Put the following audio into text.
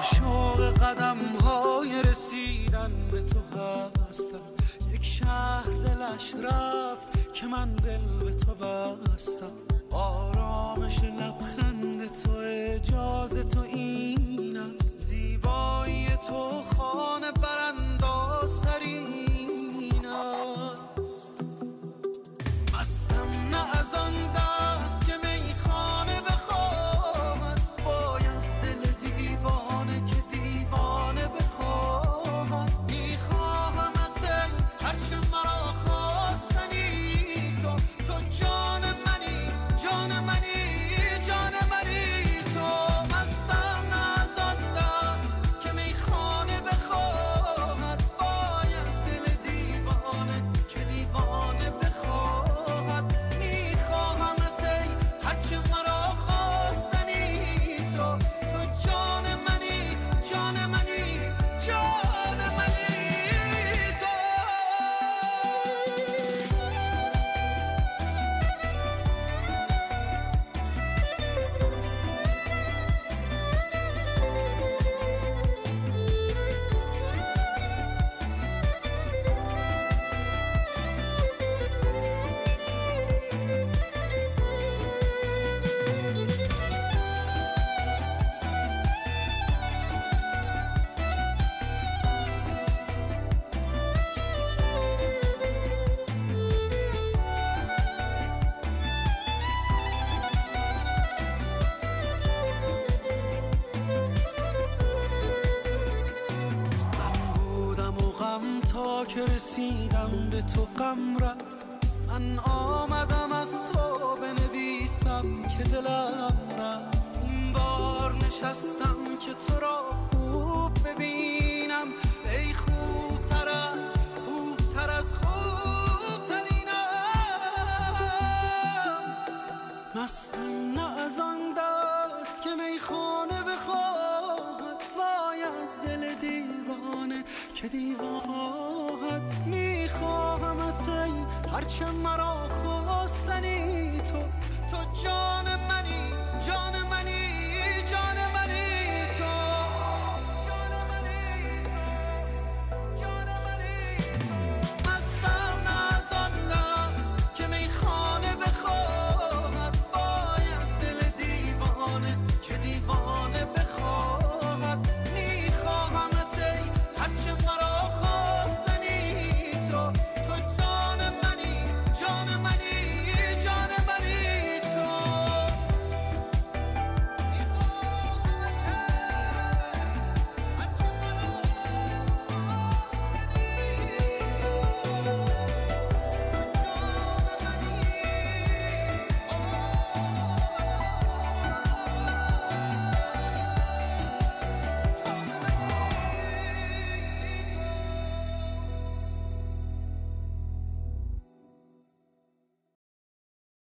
شوق قدم های رسیدن به تو هستم. یک شهر دلش رفت که من دل به تو بستم. آرامش لبخند تو اجازه تو این است. زیبایی تو خانه براندازترین است. مستم نه از آن دست که میخانه بخواهد، وای از دل دیوانه که دیوانه بخواهد. میخواهمت هرچه مرا خواستنی تو، تو جان منی، جان منی، جان منی تو. مستم نه از آن دست که میخانه بخواهد، وای از دل دیوانه که دیوانه بخواهد. میخواهمت هرچه مرا خواستنی تو، تو جان منی، جان منی، جان منی تو. تا که رسیدم به تو غم رفت. من آمدم از تو بنویسم که دلم رفت. این بار نشستم که تو را خوب ببینم. ای خوبتر از خوبتر از خوبترینم. مستم نه از آن دست که میخانه بخواهد، وای از دل دیوانه که دیوانه. میخواهمت ای هرچه مرا خواستنی تو، تو جان منی،